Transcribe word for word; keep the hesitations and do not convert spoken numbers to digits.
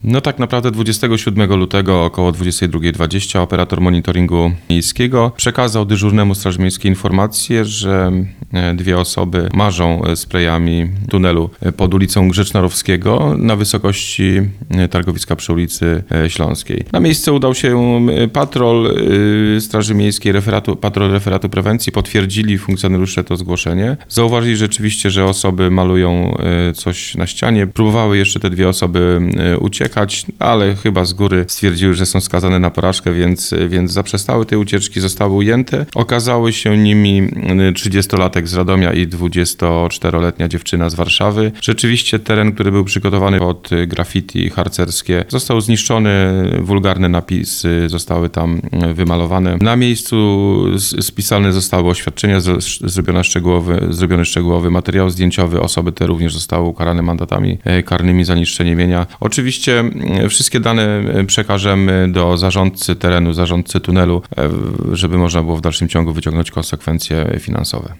No tak naprawdę dwudziestego siódmego lutego około dwudziestej drugiej dwadzieścia operator monitoringu miejskiego przekazał dyżurnemu Straży Miejskiej informację, że dwie osoby marzą sprayami tunelu pod ulicą Grzecznorowskiego na wysokości targowiska przy ulicy Śląskiej. Na miejsce udał się patrol Straży Miejskiej, referatu, patrol referatu prewencji, potwierdzili funkcjonariusze to zgłoszenie. Zauważyli rzeczywiście, że osoby malują coś na ścianie. Próbowały jeszcze te dwie osoby uciekać, ale chyba z góry stwierdziły, że są skazane na porażkę, więc, więc zaprzestały tej ucieczki, zostały ujęte. Okazały się nimi trzydziestolatek z Radomia i dwudziestoczteroletnia dziewczyna z Warszawy. Rzeczywiście teren, który był przygotowany pod graffiti harcerskie, został zniszczony, wulgarne napisy zostały tam wymalowane. Na miejscu spisane zostały oświadczenia, zrobiony szczegółowy, zrobiony szczegółowy materiał zdjęciowy. Osoby te również zostały ukarane mandatami karnymi za niszczenie mienia. Oczywiście wszystkie dane przekażemy do zarządcy terenu, zarządcy tunelu, żeby można było w dalszym ciągu wyciągnąć konsekwencje finansowe.